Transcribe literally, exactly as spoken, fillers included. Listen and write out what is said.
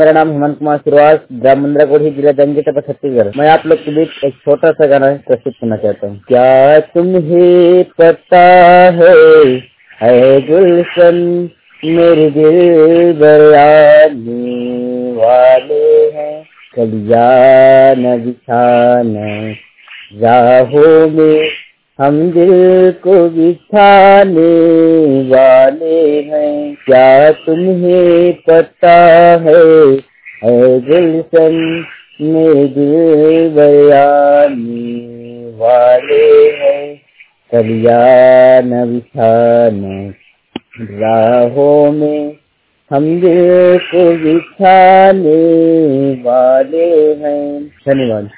मेरा नाम हेमंत कुमार श्रीवास, ग्राम मंद्राकोठी, जिला जंगी तपा, छत्तीसगढ़। मैं आप लोग के बीच एक छोटा सा गाना प्रस्तुत करना चाहता हूँ। क्या तुम्हें पता है, है गुलशन मेरे दिल बरयाने वाले हैं, कलिया न बिछाना राहों में हम दिल को बिछाने वाले हैं। क्या तुम्हें पता है, है गुलशन मेरे दिल बयाने वाले हैं, कलिया न बिछाना राहों में हम दिल को बिछाने वाले हैं। धन्यवाद।